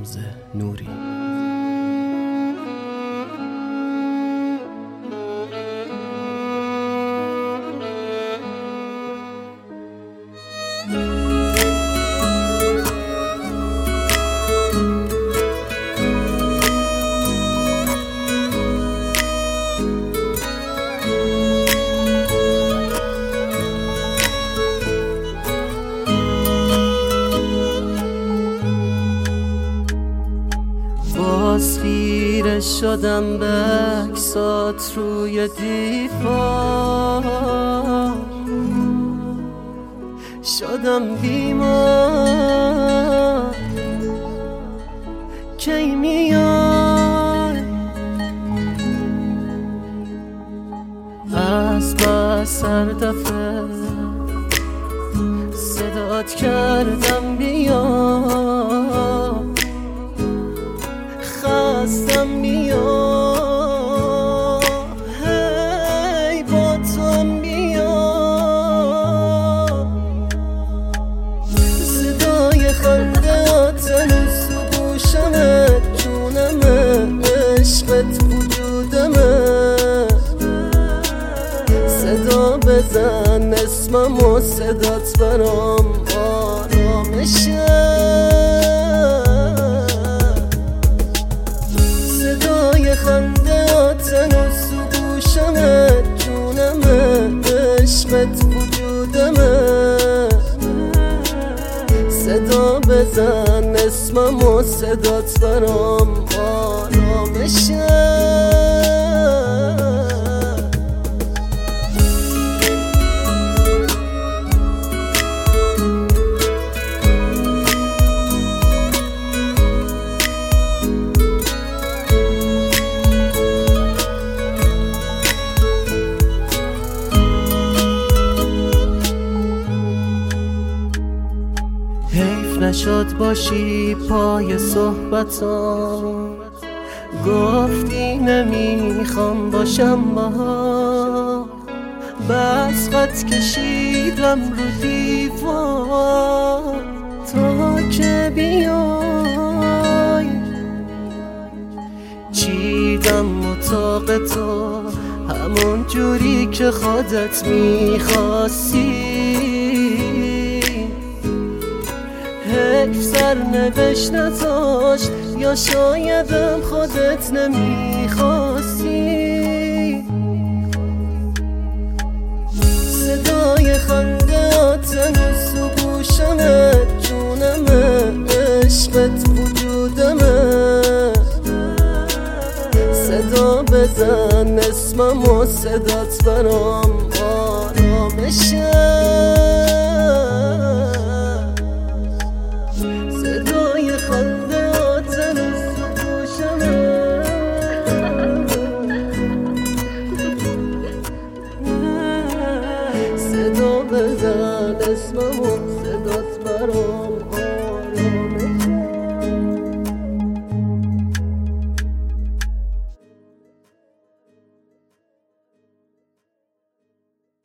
فراز نوری. باز خیره شدم به عکسات روی دیوار، شدم بیمار. کی میای از بس هر دفعه صدات کردم بیا، خستم بیا، هی با تو بیا. صدای خنده‌ات هنوز تو گوشمه، جونمه، عشقت وجودمه. صدا بزن اسممو، صدات برام آرامشه. خنده‌ات هنوز تو گوشمه، جونمه، عشقت وجودمه. صدا بزن اسممو، صدات برام آرامشه. حیف نشد باشی پای صحبتام، گفتی نمیخوام باشم باها. بس خط کشیدم رو دیوار تا که بیای. چیدم اتاق تو همون جوری که خودت میخواستی. حیف سرنوشت نذاشت، یا شایدم خودت نمیخواستی. صدای خنده‌ات هنوز تو گوشمه، جونمه، عشقت وجودمه. صدا بزن اسممو، صدات برام آرامشه. صدا بزن اسممو